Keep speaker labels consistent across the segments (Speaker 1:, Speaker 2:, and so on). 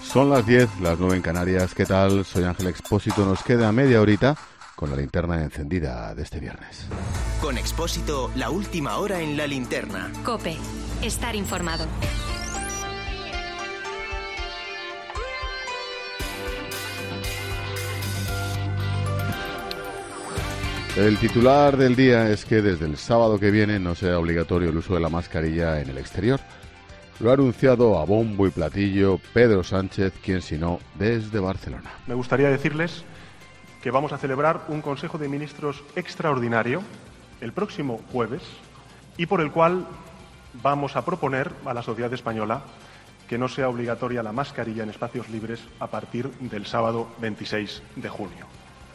Speaker 1: Son las 10, las 9 en Canarias. ¿Qué tal? Soy Ángel Expósito. Nos queda media horita con la linterna encendida de este viernes.
Speaker 2: Con Expósito, la última hora en la linterna.
Speaker 3: COPE. Estar informado.
Speaker 1: El titular del día es que desde el sábado que viene no será obligatorio el uso de la mascarilla en el exterior. Lo ha anunciado a bombo y platillo Pedro Sánchez, quien si no, desde Barcelona.
Speaker 4: Me gustaría decirles que vamos a celebrar un Consejo de Ministros extraordinario el próximo jueves y por el cual vamos a proponer a la sociedad española que no sea obligatoria la mascarilla en espacios libres a partir del sábado 26 de junio.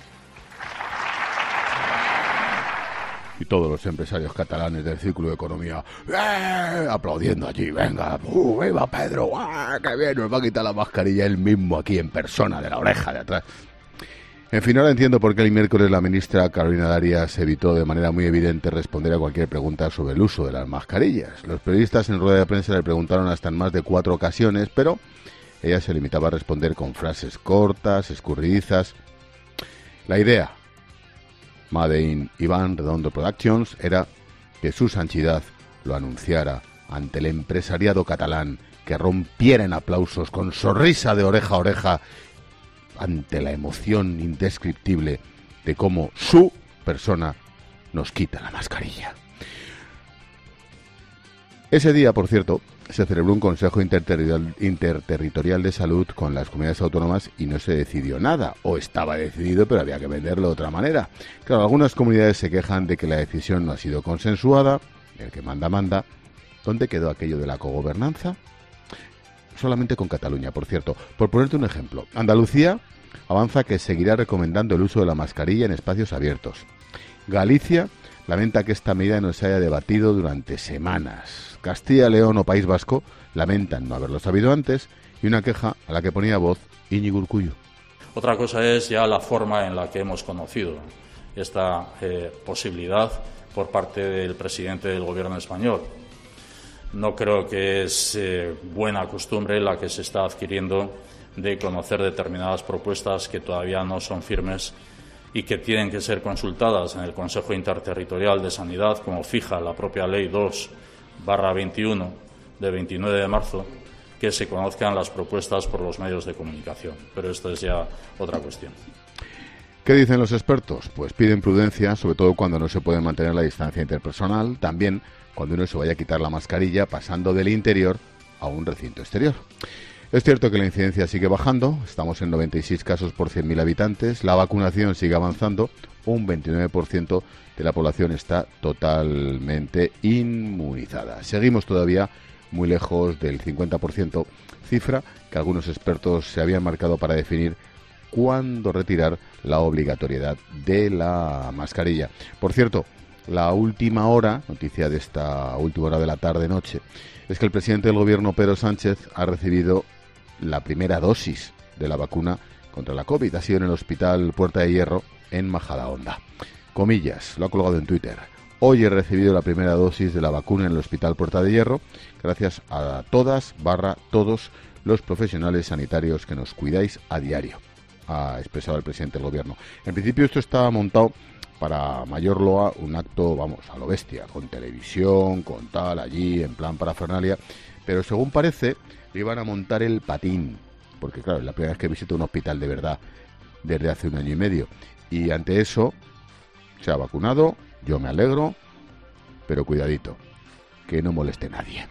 Speaker 1: Y todos los empresarios catalanes del Círculo de Economía aplaudiendo allí. Venga, viva Pedro, qué bien, nos va a quitar la mascarilla él mismo aquí en persona, de la oreja de atrás. En fin, ahora entiendo por qué el miércoles la ministra Carolina Darias evitó de manera muy evidente responder a cualquier pregunta sobre el uso de las mascarillas. Los periodistas en rueda de prensa le preguntaron hasta en más de 4 ocasiones, pero ella se limitaba a responder con frases cortas, escurridizas. La idea, Made in Iván Redondo Productions, era que su santidad lo anunciara ante el empresariado catalán, que rompiera en aplausos con sonrisa de oreja a oreja ante la emoción indescriptible de cómo su persona nos quita la mascarilla. Ese día, por cierto, se celebró un Consejo Interterritorial de Salud con las comunidades autónomas y no se decidió nada, o estaba decidido pero había que venderlo de otra manera. Claro, algunas comunidades se quejan de que la decisión no ha sido consensuada, el que manda, manda. ¿Dónde quedó aquello de la cogobernanza? Solamente con Cataluña, por cierto. Por ponerte un ejemplo, Andalucía avanza que seguirá recomendando el uso de la mascarilla en espacios abiertos. Galicia lamenta que esta medida no se haya debatido durante semanas. Castilla, León o País Vasco lamentan no haberlo sabido antes, y una queja a la que ponía voz Íñigo Urkullu.
Speaker 5: Otra cosa es ya la forma en la que hemos conocido esta posibilidad por parte del presidente del Gobierno español. No creo que es buena costumbre la que se está adquiriendo de conocer determinadas propuestas que todavía no son firmes y que tienen que ser consultadas en el Consejo Interterritorial de Sanidad, como fija la propia Ley 2/21 de 29 de marzo, que se conozcan las propuestas por los medios de comunicación. Pero esto es ya otra cuestión.
Speaker 1: ¿Qué dicen los expertos? Pues piden prudencia, sobre todo cuando no se puede mantener la distancia interpersonal, también cuando uno se vaya a quitar la mascarilla pasando del interior a un recinto exterior. Es cierto que la incidencia sigue bajando, estamos en 96 casos por 100.000 habitantes, la vacunación sigue avanzando, un 29% de la población está totalmente inmunizada. Seguimos todavía muy lejos del 50%, cifra que algunos expertos se habían marcado para definir cuándo retirar la obligatoriedad de la mascarilla. Por cierto, la última hora, noticia de esta última hora de la tarde-noche, es que el presidente del Gobierno, Pedro Sánchez, ha recibido la primera dosis de la vacuna contra la COVID. Ha sido en el Hospital Puerta de Hierro, en Majadahonda. Comillas, lo ha colgado en Twitter. Hoy he recibido la primera dosis de la vacuna en el Hospital Puerta de Hierro, gracias a todos los profesionales sanitarios que nos cuidáis a diario, ha expresado el presidente del Gobierno. En principio esto estaba montado para mayor loa, un acto, vamos, a lo bestia, con televisión, con tal, allí, en plan parafernalia, pero según parece, le iban a montar el patín, porque claro, es la primera vez que visito un hospital de verdad desde hace 1 año y medio, y ante eso se ha vacunado, yo me alegro, pero cuidadito, que no moleste a nadie.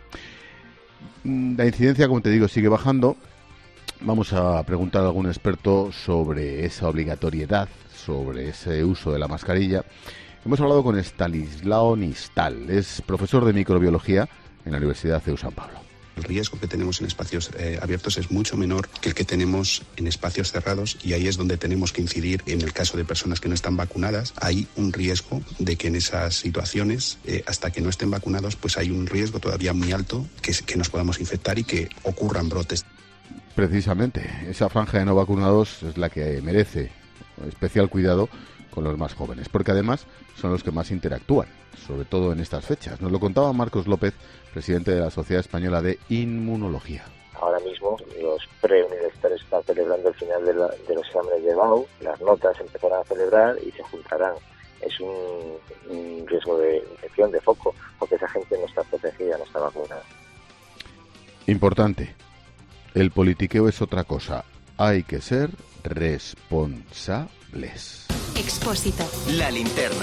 Speaker 1: La incidencia, como te digo, sigue bajando. Vamos a preguntar a algún experto sobre esa obligatoriedad, sobre ese uso de la mascarilla. Hemos hablado con Estanislao Nistal, es profesor de microbiología en la Universidad CEU San Pablo.
Speaker 6: El riesgo que tenemos en espacios abiertos es mucho menor que el que tenemos en espacios cerrados, y ahí es donde tenemos que incidir. En el caso de personas que no están vacunadas, hay un riesgo de que en esas situaciones, hasta que no estén vacunados, pues hay un riesgo todavía muy alto que nos podamos infectar y que ocurran brotes.
Speaker 1: Precisamente, esa franja de no vacunados es la que merece especial cuidado con los más jóvenes, porque además son los que más interactúan, sobre todo en estas fechas. Nos lo contaba Marcos López, presidente de la Sociedad Española de Inmunología.
Speaker 7: Ahora mismo los preuniversitarios están celebrando el final de los exámenes de BAU, las notas se empezarán a celebrar y se juntarán. Es un riesgo de infección, de foco, porque esa gente no está protegida, no está vacunada.
Speaker 1: Importante, el politiqueo es otra cosa. Hay que ser responsables.
Speaker 3: Expósito.
Speaker 2: La linterna.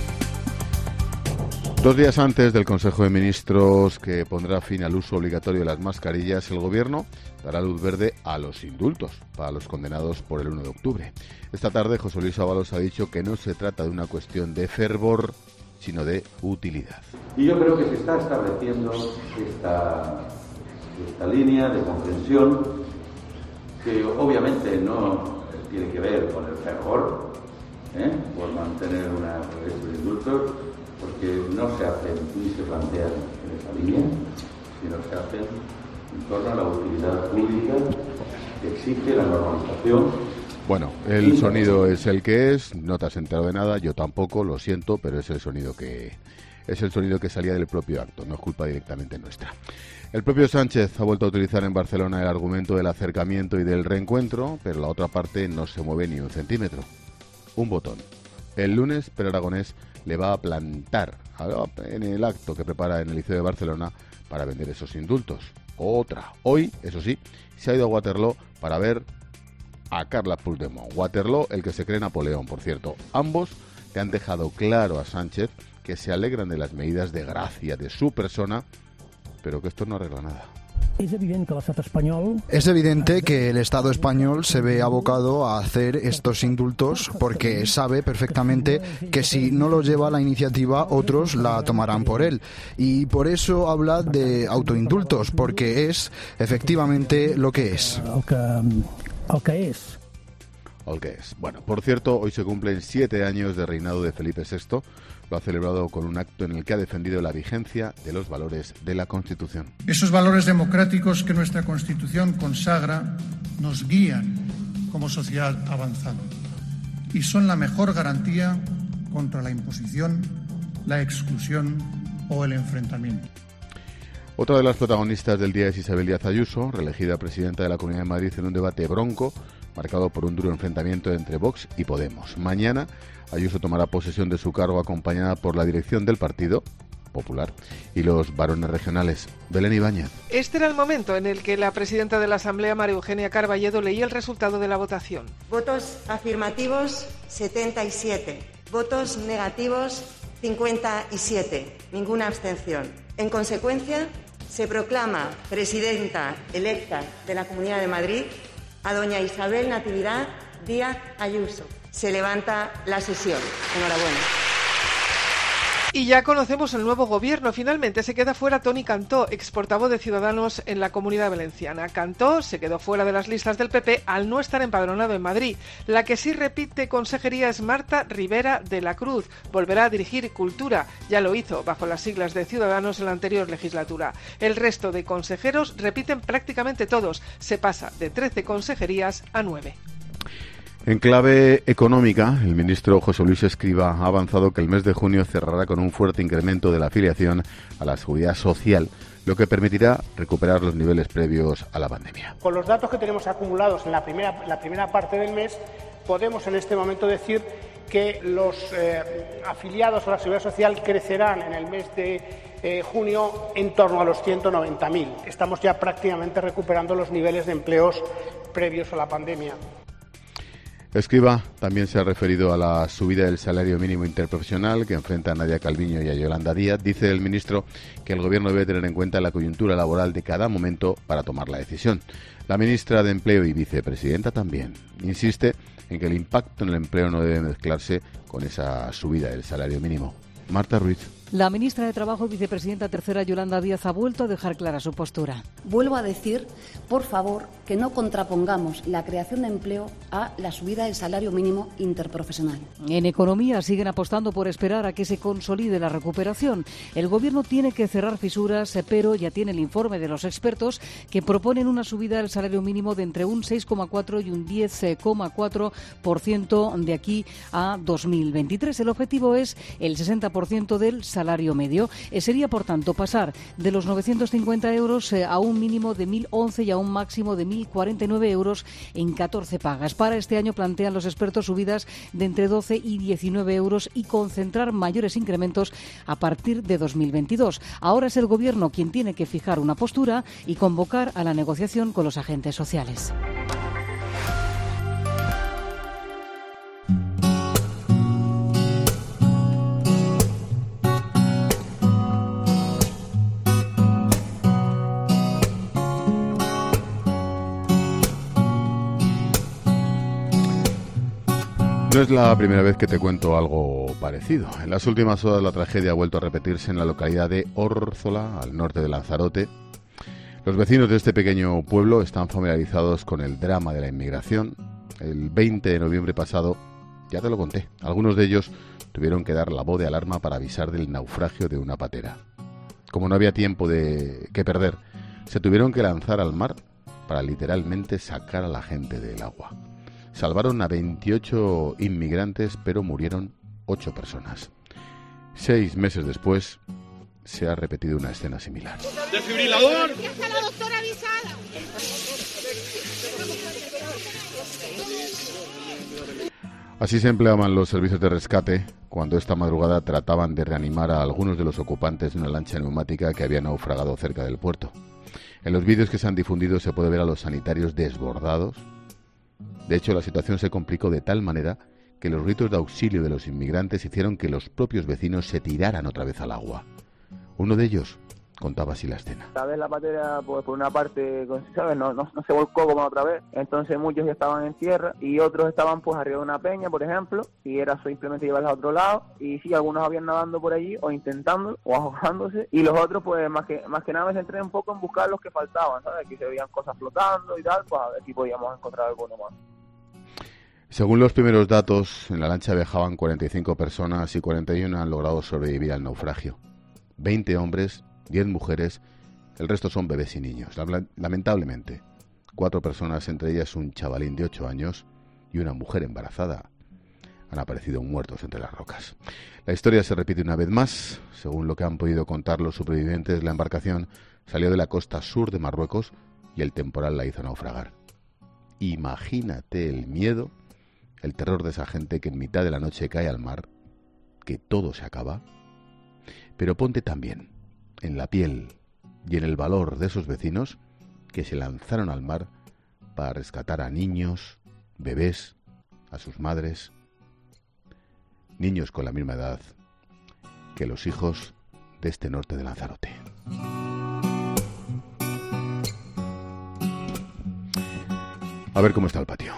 Speaker 1: 2 días antes del Consejo de Ministros que pondrá fin al uso obligatorio de las mascarillas, el Gobierno dará luz verde a los indultos para los condenados por el 1 de octubre. Esta tarde José Luis Ábalos ha dicho que no se trata de una cuestión de fervor, sino de utilidad.
Speaker 8: Y yo creo que se está estableciendo esta línea de comprensión que obviamente no tiene que ver con el fervor, por mantener estos indultos, porque no se hacen ni se plantean en esa línea, sino se hacen en torno a la utilidad pública que exige la normalización.
Speaker 1: Bueno, el sonido es el que es, no te has enterado de nada, yo tampoco, lo siento, pero es el sonido que salía del propio acto, no es culpa directamente nuestra. El propio Sánchez ha vuelto a utilizar en Barcelona el argumento del acercamiento y del reencuentro, pero la otra parte no se mueve ni un centímetro. Un botón. El lunes, Pere Aragonés le va a plantar en el acto que prepara en el Liceo de Barcelona para vender esos indultos. Otra. Hoy, eso sí, se ha ido a Waterloo para ver a Carles Puigdemont. Waterloo, el que se cree Napoleón, por cierto. Ambos le han dejado claro a Sánchez que se alegran de las medidas de gracia de su persona, pero que esto no arregla nada.
Speaker 9: Es evidente que el Estado español se ve abocado a hacer estos indultos porque sabe perfectamente que si no lo lleva la iniciativa, otros la tomarán por él. Y por eso habla de autoindultos, porque es efectivamente lo que es.
Speaker 1: El que es. Bueno, por cierto, hoy se cumplen 7 años de reinado de Felipe VI. Lo ha celebrado con un acto en el que ha defendido la vigencia de los valores de la Constitución.
Speaker 10: Esos valores democráticos que nuestra Constitución consagra nos guían como sociedad avanzada y son la mejor garantía contra la imposición, la exclusión o el enfrentamiento.
Speaker 1: Otra de las protagonistas del día es Isabel Díaz Ayuso, reelegida presidenta de la Comunidad de Madrid en un debate bronco, marcado por un duro enfrentamiento entre Vox y Podemos. Mañana Ayuso tomará posesión de su cargo acompañada por la dirección del Partido Popular y los varones regionales. Belén Ibáñez.
Speaker 11: Este era el momento en el que la presidenta de la Asamblea, María Eugenia Carballedo, leía el resultado de la votación.
Speaker 12: Votos afirmativos, 77. Votos negativos, 57. Ninguna abstención. En consecuencia, se proclama presidenta electa de la Comunidad de Madrid a doña Isabel Natividad Díaz Ayuso. Se levanta la sesión. Enhorabuena.
Speaker 11: Y ya conocemos el nuevo gobierno. Finalmente se queda fuera Toni Cantó, ex portavoz de Ciudadanos en la Comunidad Valenciana. Cantó se quedó fuera de las listas del PP al no estar empadronado en Madrid. La que sí repite consejería es Marta Rivera de la Cruz. Volverá a dirigir Cultura. Ya lo hizo bajo las siglas de Ciudadanos en la anterior legislatura. El resto de consejeros repiten prácticamente todos. Se pasa de 13 consejerías a 9.
Speaker 1: En clave económica, el ministro José Luis Escrivá ha avanzado que el mes de junio cerrará con un fuerte incremento de la afiliación a la Seguridad Social, lo que permitirá recuperar los niveles previos a la pandemia.
Speaker 13: Con los datos que tenemos acumulados en la primera parte del mes, podemos en este momento decir que los afiliados a la Seguridad Social crecerán en el mes de junio en torno a los 190.000. Estamos ya prácticamente recuperando los niveles de empleos previos a la pandemia.
Speaker 1: Escrivá también se ha referido a la subida del salario mínimo interprofesional que enfrenta a Nadia Calviño y a Yolanda Díaz. Dice el ministro que el Gobierno debe tener en cuenta la coyuntura laboral de cada momento para tomar la decisión. La ministra de Empleo y vicepresidenta también insiste en que el impacto en el empleo no debe mezclarse con esa subida del salario mínimo. Marta Ruiz.
Speaker 14: La ministra de Trabajo y vicepresidenta tercera, Yolanda Díaz, ha vuelto a dejar clara su postura.
Speaker 15: Vuelvo a decir, por favor, que no contrapongamos la creación de empleo a la subida del salario mínimo interprofesional.
Speaker 14: En economía siguen apostando por esperar a que se consolide la recuperación. El Gobierno tiene que cerrar fisuras, pero ya tiene el informe de los expertos que proponen una subida del salario mínimo de entre un 6,4 y un 10,4% de aquí a 2023. El objetivo es el 60% del salario salario medio. Sería, por tanto, pasar de los 950 euros a un mínimo de 1.011 y a un máximo de 1.049 euros en 14 pagas. Para este año plantean los expertos subidas de entre 12 y 19 euros y concentrar mayores incrementos a partir de 2022. Ahora es el Gobierno quien tiene que fijar una postura y convocar a la negociación con los agentes sociales.
Speaker 1: No es la primera vez que te cuento algo parecido. En las últimas horas la tragedia ha vuelto a repetirse en la localidad de Órzola, al norte de Lanzarote. Los vecinos de este pequeño pueblo están familiarizados con el drama de la inmigración. El 20 de noviembre pasado, ya te lo conté, algunos de ellos tuvieron que dar la voz de alarma para avisar del naufragio de una patera. Como no había tiempo que perder, se tuvieron que lanzar al mar para literalmente sacar a la gente del agua. Salvaron a 28 inmigrantes, pero murieron 8 personas. 6 meses después, se ha repetido una escena similar.
Speaker 16: ¡Desfibrilador! ¿Qué está la doctora avisada?
Speaker 1: Así se empleaban los servicios de rescate cuando esta madrugada trataban de reanimar a algunos de los ocupantes de una lancha neumática que había naufragado cerca del puerto. En los vídeos que se han difundido se puede ver a los sanitarios desbordados. De hecho, la situación se complicó de tal manera que los gritos de auxilio de los inmigrantes hicieron que los propios vecinos se tiraran otra vez al agua. Uno de ellos contaba así la escena.
Speaker 17: Esta vez la patera, pues por una parte, ¿sabes? No se volcó como otra vez, entonces muchos ya estaban en tierra y otros estaban pues arriba de una peña, por ejemplo, y era simplemente llevarlos a otro lado, y sí, algunos habían nadando por allí, o intentando, o ahogándose, y los otros pues más que nada me centré un poco en buscar los que faltaban, ¿sabes? Aquí se veían cosas flotando y tal, pues a ver si podíamos encontrar alguno más.
Speaker 1: Según los primeros datos, en la lancha viajaban 45 personas y 41 han logrado sobrevivir al naufragio. 20 hombres, 10 mujeres, el resto son bebés y niños. Lamentablemente, 4 personas, entre ellas un chavalín de 8 años y una mujer embarazada, han aparecido muertos entre las rocas. La historia se repite una vez más. Según lo que han podido contar los supervivientes, la embarcación salió de la costa sur de Marruecos y el temporal la hizo naufragar. Imagínate el miedo, el terror de esa gente que en mitad de la noche cae al mar, que todo se acaba. Pero ponte también en la piel y en el valor de esos vecinos que se lanzaron al mar para rescatar a niños, bebés, a sus madres, niños con la misma edad que los hijos de este norte de Lanzarote. A ver cómo está el patio.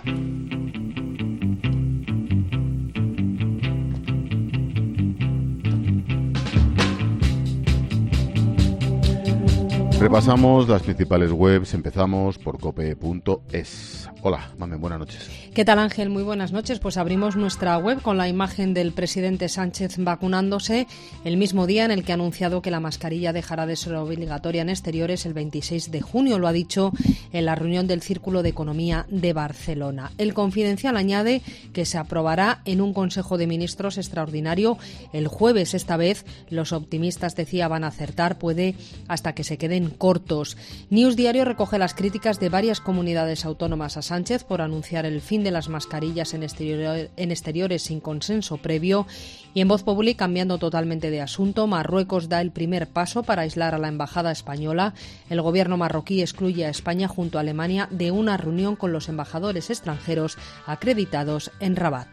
Speaker 1: Repasamos las principales webs, empezamos por cope.es. Hola, Mamen, buenas noches.
Speaker 18: ¿Qué tal, Ángel? Muy buenas noches. Pues abrimos nuestra web con la imagen del presidente Sánchez vacunándose el mismo día en el que ha anunciado que la mascarilla dejará de ser obligatoria en exteriores el 26 de junio. Lo ha dicho en la reunión del Círculo de Economía de Barcelona. El Confidencial añade que se aprobará en un Consejo de Ministros extraordinario el jueves. Esta vez los optimistas, decía, van a acertar, puede hasta que se queden cortos. News Diario recoge las críticas de varias comunidades autónomas a Sánchez por anunciar el fin de las mascarillas en exteriores sin consenso previo. Y en Voz Populi, cambiando totalmente de asunto, Marruecos da el primer paso para aislar a la embajada española. El gobierno marroquí excluye a España junto a Alemania de una reunión con los embajadores extranjeros acreditados en Rabat.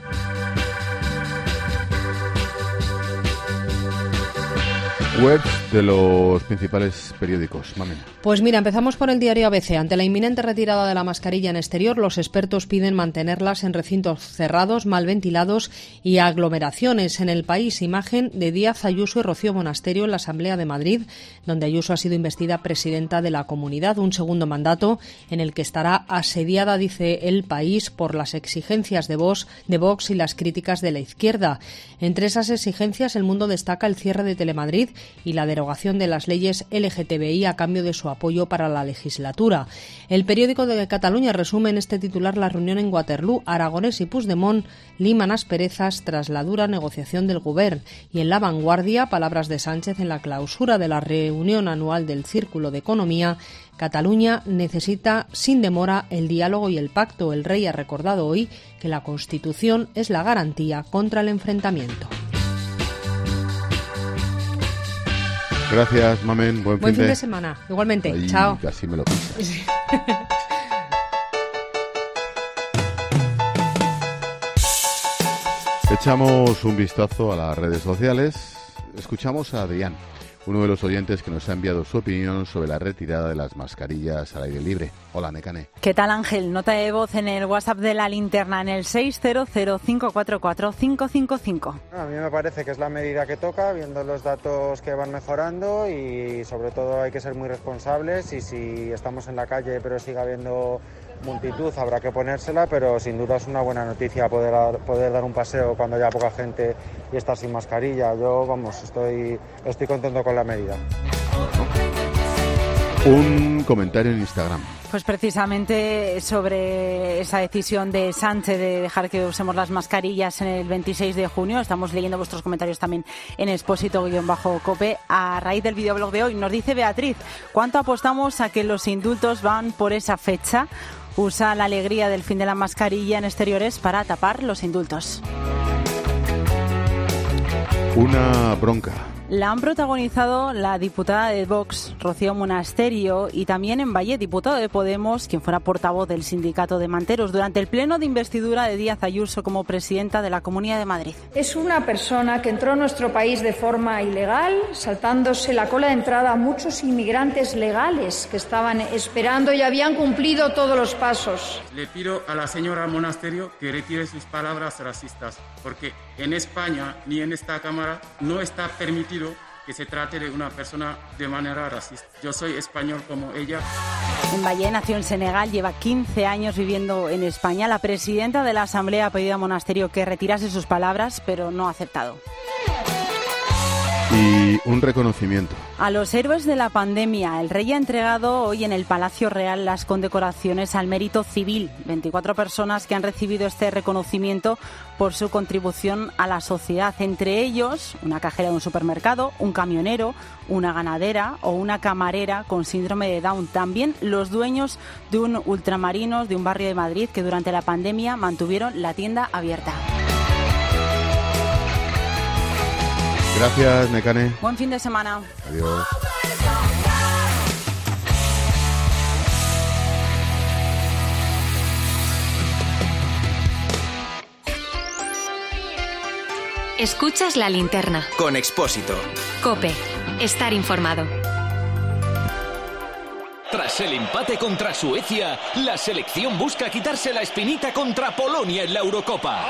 Speaker 1: Webs de los principales periódicos, Mamen.
Speaker 18: Pues mira, empezamos por el diario ABC. Ante la inminente retirada de la mascarilla en exterior, los expertos piden mantenerlas en recintos cerrados, mal ventilados y aglomeraciones. En el país, imagen de Díaz Ayuso y Rocío Monasterio en la Asamblea de Madrid, donde Ayuso ha sido investida presidenta de la comunidad. Un segundo mandato en el que estará asediada, dice El País, por las exigencias de Vox y las críticas de la izquierda. Entre esas exigencias, El Mundo destaca el cierre de Telemadrid y la derogación de las leyes LGTBI a cambio de su apoyo para la legislatura. El periódico de Cataluña resume en este titular la reunión en Waterloo. Aragonès y Puigdemont liman asperezas tras la dura negociación del Govern. Y en La Vanguardia, palabras de Sánchez en la clausura de la reunión anual del Círculo de Economía. Cataluña necesita sin demora el diálogo y el pacto. El rey ha recordado hoy que la Constitución es la garantía contra el enfrentamiento.
Speaker 1: Gracias, Mamen. Buen fin
Speaker 18: de semana. Igualmente.
Speaker 1: Ahí,
Speaker 18: chao.
Speaker 1: Casi me lo pisas.
Speaker 18: Sí.
Speaker 1: Echamos un vistazo a las redes sociales. Escuchamos a Adrián, uno de los oyentes que nos ha enviado su opinión sobre la retirada de las mascarillas al aire libre. Hola, Nekane.
Speaker 19: ¿Qué tal, Ángel? Nota de voz en el WhatsApp de La Linterna en el 600-544-555.
Speaker 20: A mí me parece que es la medida que toca, viendo los datos que van mejorando, y sobre todo hay que ser muy responsables, y si estamos en la calle pero sigue habiendo multitud habrá que ponérsela, pero sin duda es una buena noticia poder dar un paseo cuando haya poca gente y estar sin mascarilla. Yo, estoy contento con la medida.
Speaker 1: Un comentario en Instagram.
Speaker 19: Pues precisamente sobre esa decisión de Sánchez de dejar que usemos las mascarillas en el 26 de junio. Estamos leyendo vuestros comentarios también en Expósito-Cope. A raíz del videoblog de hoy nos dice Beatriz: ¿cuánto apostamos a que los indultos van por esa fecha? Usa la alegría del fin de la mascarilla en exteriores para tapar los indultos.
Speaker 1: Una bronca.
Speaker 19: La han protagonizado la diputada de Vox, Rocío Monasterio, y también en Valle, diputado de Podemos, quien fuera portavoz del sindicato de manteros, durante el pleno de investidura de Díaz Ayuso como presidenta de la Comunidad de Madrid.
Speaker 21: Es una persona que entró a nuestro país de forma ilegal, saltándose la cola de entrada a muchos inmigrantes legales que estaban esperando y habían cumplido todos los pasos.
Speaker 22: Le pido a la señora Monasterio que retire sus palabras racistas, porque en España ni en esta Cámara no está permitido que se trate de una persona de manera racista. Yo soy español como ella.
Speaker 19: Mbaye nació en Senegal, lleva 15 años viviendo en España. La presidenta de la Asamblea ha pedido a Monasterio que retirase sus palabras, pero no ha aceptado.
Speaker 1: Y un reconocimiento.
Speaker 19: A los héroes de la pandemia, el rey ha entregado hoy en el Palacio Real las condecoraciones al mérito civil. 24 personas que han recibido este reconocimiento por su contribución a la sociedad. Entre ellos, una cajera de un supermercado, un camionero, una ganadera o una camarera con síndrome de Down. También los dueños de un ultramarinos de un barrio de Madrid que durante la pandemia mantuvieron la tienda abierta.
Speaker 1: Gracias, Nekane.
Speaker 19: Buen fin de semana.
Speaker 1: Adiós.
Speaker 3: Escuchas La Linterna.
Speaker 2: Con Expósito.
Speaker 3: COPE. Estar informado.
Speaker 23: Tras el empate contra Suecia, la selección busca quitarse la espinita contra Polonia en la Eurocopa.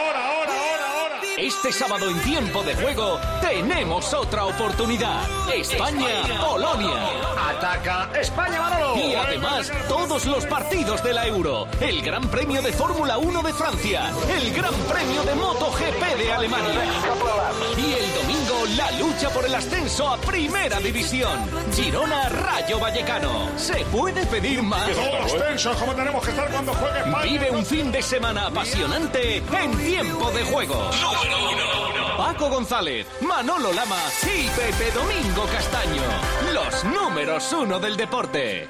Speaker 23: Este sábado en tiempo de juego tenemos otra oportunidad. España-Polonia.
Speaker 24: Ataca España, Manolo.
Speaker 23: Y además todos los partidos de la Euro. El Gran Premio de Fórmula 1 de Francia. El Gran Premio de MotoGP de Alemania. Y el domingo la lucha por el ascenso a Primera División. Girona-Rayo Vallecano. ¿Se puede pedir más?
Speaker 24: Todos tensos como tenemos que estar cuando juegue España.
Speaker 23: Vive un fin de semana apasionante en tiempo de juego. Paco González, Manolo Lama y Pepe Domingo Castaño. Los números 1 del deporte.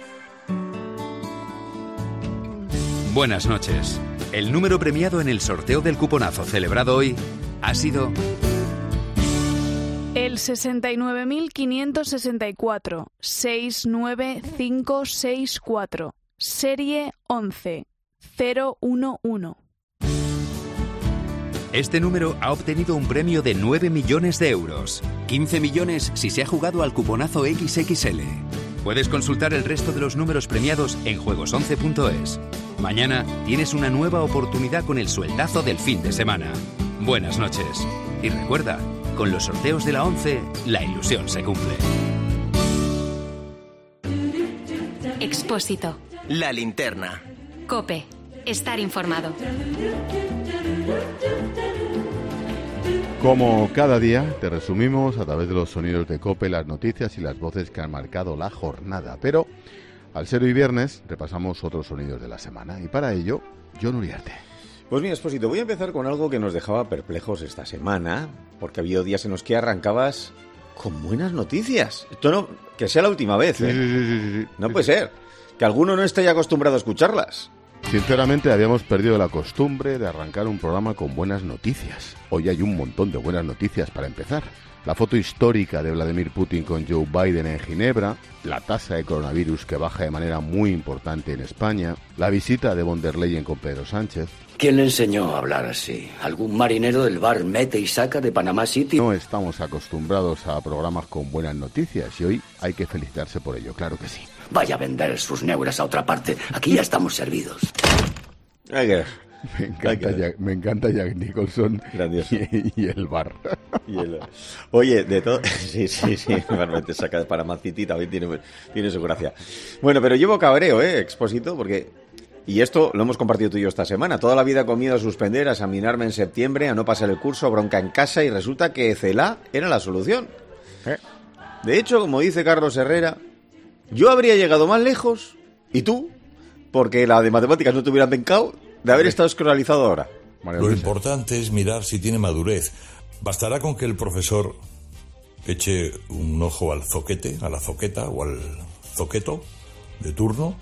Speaker 25: Buenas noches. El número premiado en el sorteo del cuponazo celebrado hoy ha sido...
Speaker 26: el 69.564, 69564, serie 11011.
Speaker 25: Este número ha obtenido un premio de 9 millones de euros. 15 millones si se ha jugado al cuponazo XXL. Puedes consultar el resto de los números premiados en juegos11.es. Mañana tienes una nueva oportunidad con el sueldazo del fin de semana. Buenas noches. Y recuerda, con los sorteos de la 11, la ilusión se cumple.
Speaker 3: Expósito.
Speaker 2: La Linterna.
Speaker 3: COPE. Estar informado.
Speaker 1: Como cada día, te resumimos a través de los sonidos de COPE las noticias y las voces que han marcado la jornada. Pero, al ser hoy viernes, repasamos otros sonidos de la semana. Y para ello, Jon Uriarte.
Speaker 4: Pues mira, Expósito, voy a empezar con algo que nos dejaba perplejos esta semana, porque había días en los que arrancabas con buenas noticias. Esto no, que sea la última vez, ¿eh?
Speaker 1: Sí.
Speaker 4: No puede ser. Que alguno no esté ya acostumbrado a escucharlas.
Speaker 1: Sinceramente, habíamos perdido la costumbre de arrancar un programa con buenas noticias. Hoy hay un montón de buenas noticias para empezar. La foto histórica de Vladimir Putin con Joe Biden en Ginebra, la tasa de coronavirus que baja de manera muy importante en España, la visita de von der Leyen con Pedro Sánchez.
Speaker 5: ¿Quién le enseñó a hablar así? ¿Algún marinero del bar mete y saca de Panamá City?
Speaker 1: No estamos acostumbrados a programas con buenas noticias y hoy hay que felicitarse por ello, claro que sí.
Speaker 5: Vaya a vender sus neuras a otra parte. Aquí ya estamos servidos.
Speaker 1: Me encanta Jack Nicholson y el bar.
Speaker 4: Oye, de todo... Sí, realmente saca de Panamá City también tiene su gracia. Bueno, pero llevo cabreo, Expósito, porque... Y esto lo hemos compartido tú y yo esta semana. Toda la vida he comido a suspender, a examinarme en septiembre, a no pasar el curso, bronca en casa, y resulta que CELA era la solución. De hecho, como dice Carlos Herrera, yo habría llegado más lejos, y tú, porque la de matemáticas no te hubieran bencado, de haber estado escolarizado ahora.
Speaker 6: Lo importante es mirar si tiene madurez. Bastará con que el profesor eche un ojo al zoquete, a la zoqueta o al zoqueto de turno,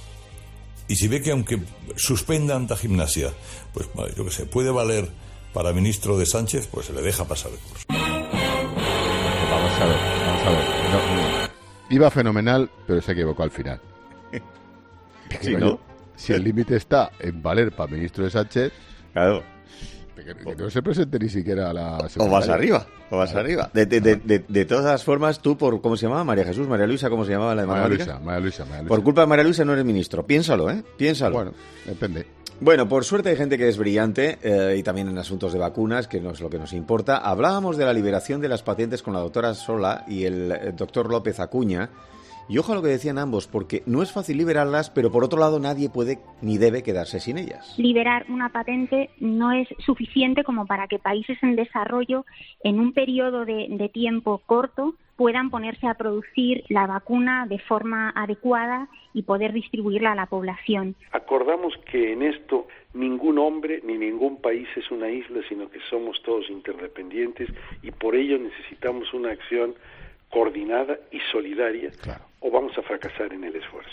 Speaker 6: y si ve que aunque suspenda anta gimnasia, pues yo qué sé, puede valer para ministro de Sánchez, pues se le deja pasar el curso.
Speaker 1: Vamos a ver. No. Iba fenomenal, pero se equivocó al final.
Speaker 4: Sí, ¿no?
Speaker 1: Si el límite está en valer para ministro de Sánchez,
Speaker 4: claro,
Speaker 1: que no se presente ni siquiera a la secretaria.
Speaker 4: O vas arriba. De todas formas, tú por, ¿cómo se llamaba? María Luisa, ¿cómo se llamaba la de matemáticas?
Speaker 1: María Luisa.
Speaker 4: Por culpa de María Luisa no eres ministro. Piénsalo, piénsalo.
Speaker 1: Bueno, depende.
Speaker 4: Bueno, por suerte hay gente que es brillante y también en asuntos de vacunas, que no es lo que nos importa. Hablábamos de la liberación de las patentes con la doctora Sola y el doctor López Acuña. Y ojo a lo que decían ambos, porque no es fácil liberarlas, pero por otro lado nadie puede ni debe quedarse sin ellas.
Speaker 7: Liberar una patente no es suficiente como para que países en desarrollo, en un periodo de tiempo corto, puedan ponerse a producir la vacuna de forma adecuada y poder distribuirla a la población.
Speaker 8: Acordamos que en esto ningún hombre ni ningún país es una isla, sino que somos todos interdependientes y por ello necesitamos una acción coordinada y solidaria, claro, o vamos a fracasar en el esfuerzo.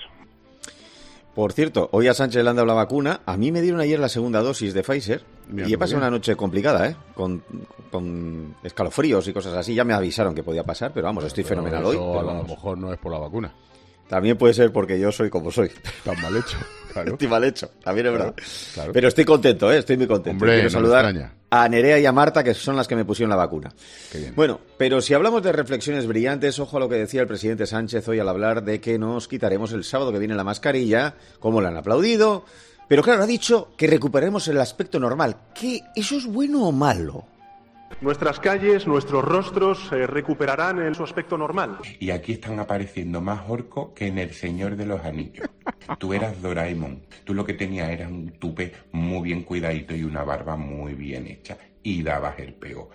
Speaker 4: Por cierto, hoy a Sánchez le han dado la vacuna. A mí me dieron ayer la segunda dosis de Pfizer y he pasado una noche complicada, con escalofríos y cosas así. Ya me avisaron que podía pasar, pero vamos, estoy fenomenal hoy. Pero
Speaker 1: a lo mejor no es por la vacuna.
Speaker 4: También puede ser porque yo soy como soy.
Speaker 1: Tan mal hecho, claro.
Speaker 4: Estoy mal hecho, también es verdad.
Speaker 1: Claro.
Speaker 4: Pero estoy contento, estoy muy contento.
Speaker 1: Hombre,
Speaker 4: quiero saludar a Nerea y a Marta, que son las que me pusieron la vacuna.
Speaker 1: Qué bien.
Speaker 4: Bueno, pero si hablamos de reflexiones brillantes, ojo a lo que decía el presidente Sánchez hoy al hablar de que nos quitaremos el sábado que viene la mascarilla, cómo le han aplaudido. Pero claro, ha dicho que recuperemos el aspecto normal. ¿Qué? ¿Eso es bueno o malo?
Speaker 9: Nuestras calles, nuestros rostros recuperarán su aspecto normal.
Speaker 27: Y aquí están apareciendo más orcos que en El Señor de los Anillos. Tú eras Doraemon. Tú lo que tenías era un tupe muy bien cuidadito y una barba muy bien hecha. Y dabas el pego.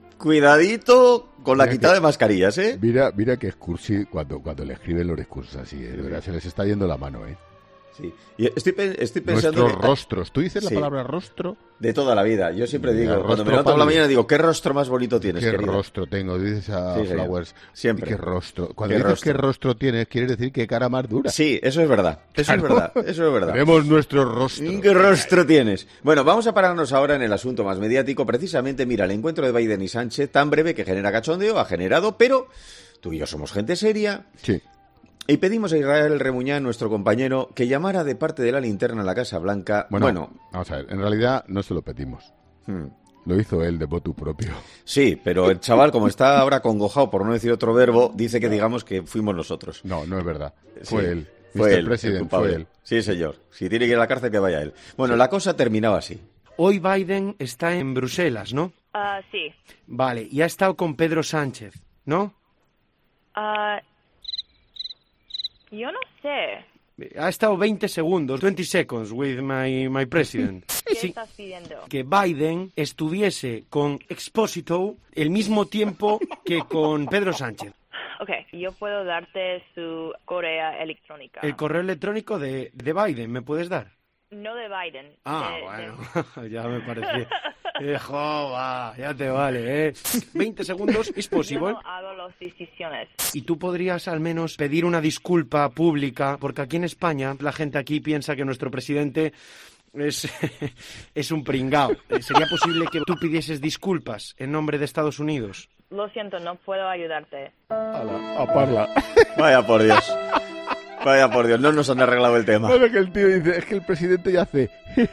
Speaker 4: Cuidadito con la quitada de mascarillas, ¿eh?
Speaker 1: Mira que es cursi cuando le escriben los discursos así, de verdad, se les está yendo la mano, ¿eh?
Speaker 4: Sí. Y estoy pensando...
Speaker 1: Nuestros rostros. ¿Tú dices la palabra rostro?
Speaker 4: De toda la vida. Yo siempre digo, cuando me levanto por la mañana digo, ¿qué rostro más bonito tienes,
Speaker 1: ¿Qué
Speaker 4: querido?
Speaker 1: rostro tengo? Dices a Flowers.
Speaker 4: Siempre.
Speaker 1: ¿Qué rostro? Cuando dices qué rostro tienes, quieres decir qué cara más dura.
Speaker 4: Sí, eso es verdad. Eso es verdad.
Speaker 1: Tenemos nuestro rostro.
Speaker 4: ¿Qué rostro tienes? Bueno, vamos a pararnos ahora en el asunto más mediático. Precisamente, mira, el encuentro de Biden y Sánchez, tan breve que genera cachondeo, ha generado, pero tú y yo somos gente seria.
Speaker 1: Sí.
Speaker 4: Y pedimos a Israel Remuñán, nuestro compañero, que llamara de parte de la linterna a la Casa Blanca.
Speaker 1: Bueno, vamos a ver, en realidad no se lo pedimos. Lo hizo él de motu propio.
Speaker 4: Sí, pero el chaval, como está ahora congojado, por no decir otro verbo, dice que digamos que fuimos nosotros.
Speaker 1: No es verdad. Fue él.
Speaker 4: Fue él,
Speaker 1: fue él.
Speaker 4: Sí, señor. Si tiene que ir a la cárcel, que vaya él. Bueno, la cosa terminaba así.
Speaker 28: Hoy Biden está en Bruselas, ¿no?
Speaker 29: Sí.
Speaker 28: Vale, y ha estado con Pedro Sánchez, ¿no?
Speaker 29: Yo no sé.
Speaker 28: Ha estado 20 segundos, 20 seconds with my president.
Speaker 10: ¿Qué estás pidiendo?
Speaker 28: Que Biden estuviese con Expósito el mismo tiempo que con Pedro Sánchez.
Speaker 10: Ok, yo puedo darte su correo electrónico.
Speaker 28: El correo electrónico de Biden, ¿me puedes dar?
Speaker 10: No de Biden.
Speaker 28: Bueno, ya me parecía. Jova, ya te vale, ¿eh? 20 segundos, es posible.
Speaker 10: Yo no hago las decisiones.
Speaker 28: Y tú podrías al menos pedir una disculpa pública, porque aquí en España la gente aquí piensa que nuestro presidente es un pringao. ¿Sería posible que tú pidieses disculpas en nombre de Estados Unidos?
Speaker 10: Lo siento, no puedo ayudarte.
Speaker 1: A parla.
Speaker 4: Vaya por Dios. Vaya por Dios, no nos han arreglado el tema.
Speaker 1: Bueno, que el tío dice, es que el presidente ya hace...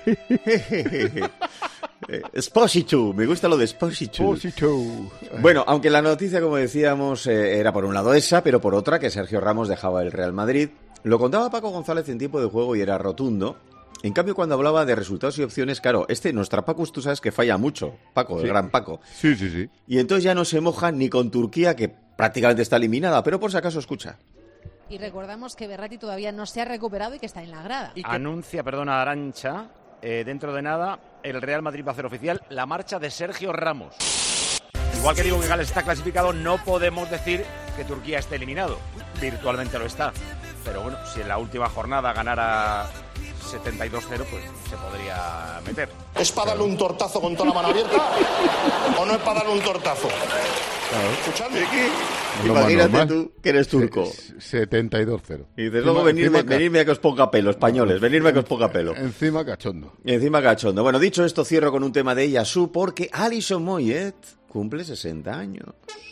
Speaker 4: Esposito, me gusta lo de Esposito. Bueno, aunque la noticia, como decíamos, era por un lado esa, pero por otra que Sergio Ramos dejaba el Real Madrid. Lo contaba Paco González en tiempo de juego y era rotundo. En cambio, cuando hablaba de resultados y opciones, claro, nuestra Pacus, tú sabes que falla mucho. Paco, sí. El gran Paco.
Speaker 1: Sí, sí, sí.
Speaker 4: Y entonces ya no se moja ni con Turquía, que prácticamente está eliminada, pero por si acaso escucha.
Speaker 11: Y recordamos que Berratti todavía no se ha recuperado y que está en la grada.
Speaker 12: Anuncia, Arantxa, dentro de nada, el Real Madrid va a hacer oficial la marcha de Sergio Ramos. Igual que digo que Gales está clasificado, no podemos decir que Turquía esté eliminado. Virtualmente lo está. Pero bueno, si en la última jornada ganara 72-0, pues se podría meter.
Speaker 24: ¿Es para darle un tortazo con toda la mano abierta o no es para darle un tortazo?
Speaker 4: Claro.
Speaker 24: ¿Escuchadme?
Speaker 4: Imagínate tú que eres turco.
Speaker 1: 72-0.
Speaker 4: Y dices, luego venirme a que os ponga pelo, españoles, venirme a que os ponga pelo.
Speaker 1: Encima cachondo.
Speaker 4: Bueno, dicho esto, cierro con un tema de Yasu, porque Alison Moyet cumple 60 años.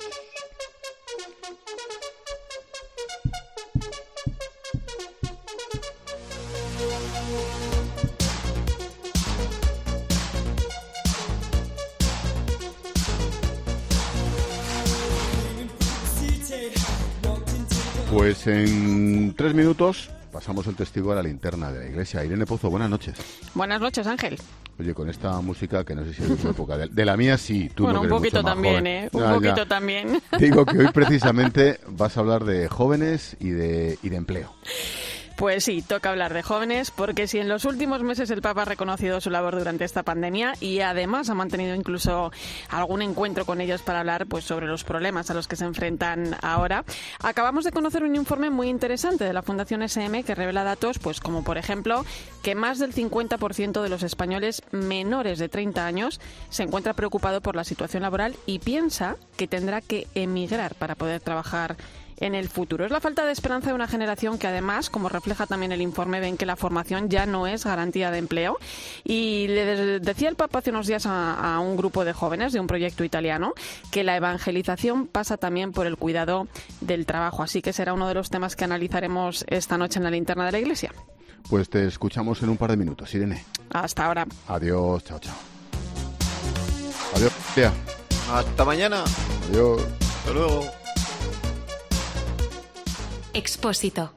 Speaker 1: Pues en 3 minutos pasamos el testigo a la linterna de la iglesia. Irene Pozo, buenas noches.
Speaker 13: Buenas noches, Ángel.
Speaker 1: Oye, con esta música que no sé si es de tu época. De la mía sí, tú
Speaker 13: bueno,
Speaker 1: no, que
Speaker 13: un poquito también,
Speaker 1: joven.
Speaker 13: Un poquito también.
Speaker 1: Digo que hoy precisamente vas a hablar de jóvenes y de empleo.
Speaker 13: Pues sí, toca hablar de jóvenes, porque si en los últimos meses el Papa ha reconocido su labor durante esta pandemia y además ha mantenido incluso algún encuentro con ellos para hablar pues sobre los problemas a los que se enfrentan ahora, acabamos de conocer un informe muy interesante de la Fundación SM que revela datos pues como por ejemplo que más del 50% de los españoles menores de 30 años se encuentra preocupado por la situación laboral y piensa que tendrá que emigrar para poder trabajar en el futuro. Es la falta de esperanza de una generación que además, como refleja también el informe, ven que la formación ya no es garantía de empleo. Y le decía el Papa hace unos días a un grupo de jóvenes de un proyecto italiano que la evangelización pasa también por el cuidado del trabajo. Así que será uno de los temas que analizaremos esta noche en la linterna de la iglesia.
Speaker 1: Pues te escuchamos en un par de minutos, Irene.
Speaker 13: Hasta ahora.
Speaker 1: Adiós, chao, chao. Adiós, tía.
Speaker 4: Hasta mañana.
Speaker 1: Adiós.
Speaker 4: Hasta luego.
Speaker 3: Expósito.